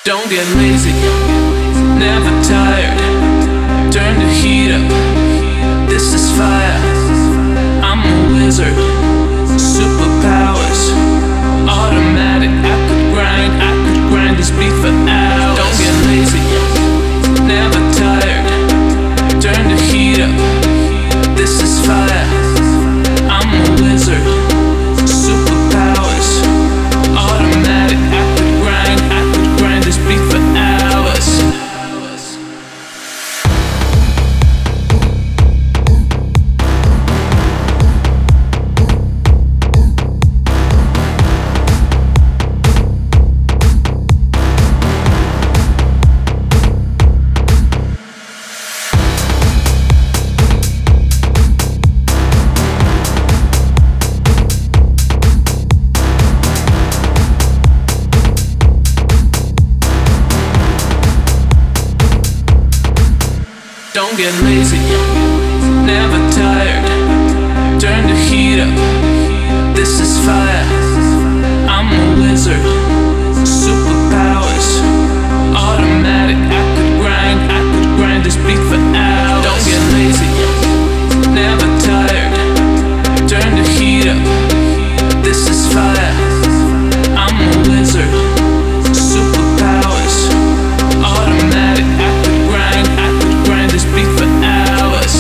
Don't get lazy, never tired. Turn the heat up, this is fire. I'm a wizard, superpowers, automatic. I could grind this beat for hours. Don't get lazy, never tired. Turn the heat up, this is fire. I'm a wizard, superpowers, automatic. I could grind this beat for hours. Don't get lazy, never tired. Turn the heat up, this is fire. I'm a wizard, superpowers, automatic. I could grind this beat for hours. Don't get lazy, never tired. Turn the heat up, this is fire. I'm a wizard, superpowers, automatic. I could grind this beat for hours.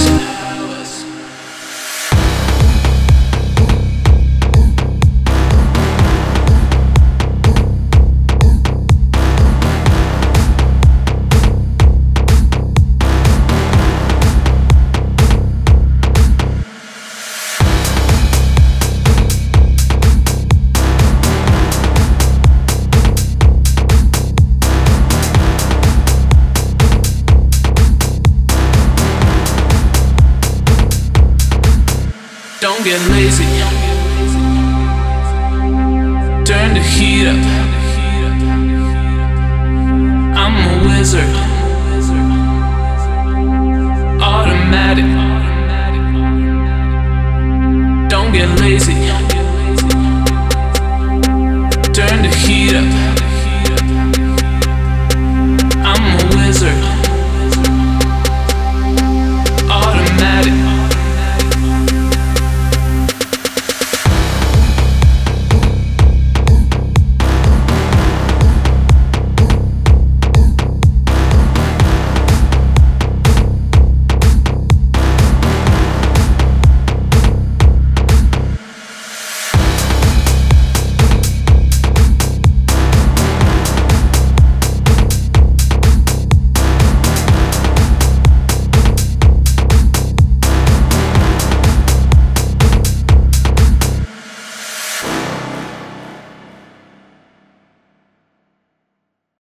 Don't get lazy,